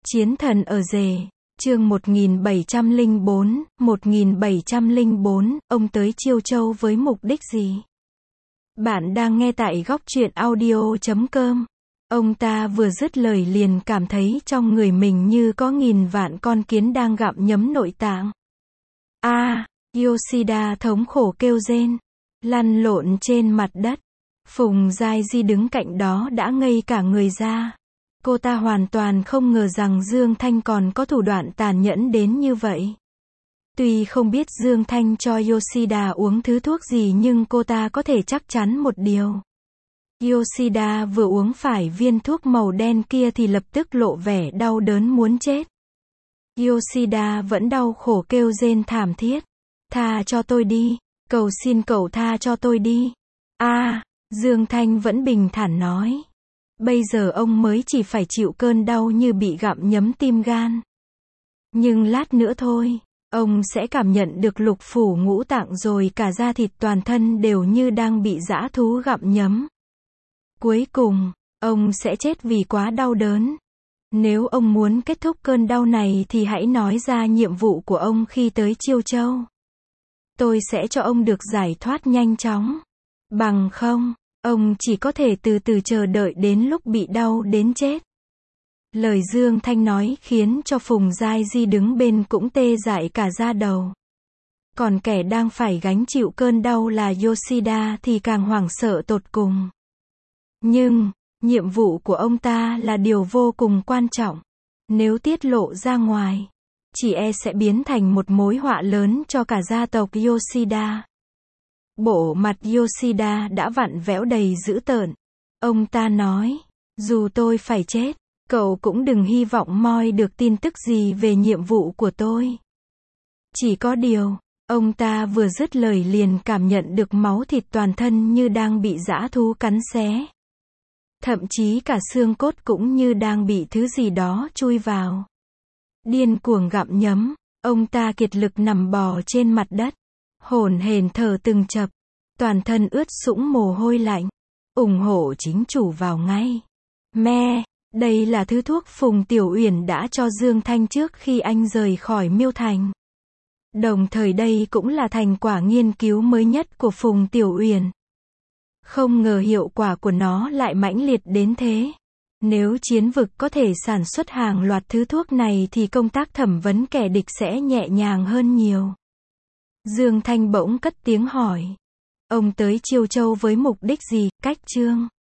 Chiến thần ở rể, chương 1704, ông tới Chiêu Châu với mục đích gì? Bạn đang nghe tại góc truyện audio.com. Ông ta vừa dứt lời liền cảm thấy trong người mình như có nghìn vạn con kiến đang gặm nhấm nội tạng. Yoshida thống khổ kêu rên, lăn lộn trên mặt đất. Phùng Giai Di đứng cạnh đó đã ngây cả người ra. Cô ta hoàn toàn không ngờ rằng Dương Thanh còn có thủ đoạn tàn nhẫn đến như vậy. Tuy không biết Dương Thanh cho Yoshida uống thứ thuốc gì nhưng cô ta có thể chắc chắn một điều. Yoshida vừa uống phải viên thuốc màu đen kia thì lập tức lộ vẻ đau đớn muốn chết. Yoshida vẫn đau khổ kêu rên thảm thiết. Tha cho tôi đi, cầu xin cậu tha cho tôi đi. Dương Thanh vẫn bình thản nói. Bây giờ ông mới chỉ phải chịu cơn đau như bị gặm nhấm tim gan. Nhưng lát nữa thôi, ông sẽ cảm nhận được lục phủ ngũ tạng rồi cả da thịt toàn thân đều như đang bị dã thú gặm nhấm. Cuối cùng, ông sẽ chết vì quá đau đớn. Nếu ông muốn kết thúc cơn đau này thì hãy nói ra nhiệm vụ của ông khi tới Chiêu Châu. Tôi sẽ cho ông được giải thoát nhanh chóng. Bằng không, ông chỉ có thể từ từ chờ đợi đến lúc bị đau đến chết. Lời Dương Thanh nói khiến cho Phùng Giai Di đứng bên cũng tê dại cả da đầu. Còn kẻ đang phải gánh chịu cơn đau là Yoshida thì càng hoảng sợ tột cùng. Nhưng, nhiệm vụ của ông ta là điều vô cùng quan trọng. Nếu tiết lộ ra ngoài, chỉ e sẽ biến thành một mối họa lớn cho cả gia tộc Yoshida. Bộ mặt Yoshida đã vặn vẹo đầy dữ tợn. Ông ta nói, dù tôi phải chết, cậu cũng đừng hy vọng moi được tin tức gì về nhiệm vụ của tôi. Chỉ có điều, ông ta vừa dứt lời liền cảm nhận được máu thịt toàn thân như đang bị dã thú cắn xé. Thậm chí cả xương cốt cũng như đang bị thứ gì đó chui vào. Điên cuồng gặm nhấm, ông ta kiệt lực nằm bò trên mặt đất. Hổn hển thở từng chập, toàn thân ướt sũng mồ hôi lạnh. Ủng hộ chính chủ vào ngay. Đây là thứ thuốc Phùng Tiểu Uyển đã cho Dương Thanh trước khi anh rời khỏi Miêu Thành. Đồng thời đây cũng là thành quả nghiên cứu mới nhất của Phùng Tiểu Uyển. Không ngờ hiệu quả của nó lại mãnh liệt đến thế. Nếu chiến vực có thể sản xuất hàng loạt thứ thuốc này thì công tác thẩm vấn kẻ địch sẽ nhẹ nhàng hơn nhiều. Dương Thanh bỗng cất tiếng hỏi. Ông tới Chiêu Châu với mục đích gì? Cách chương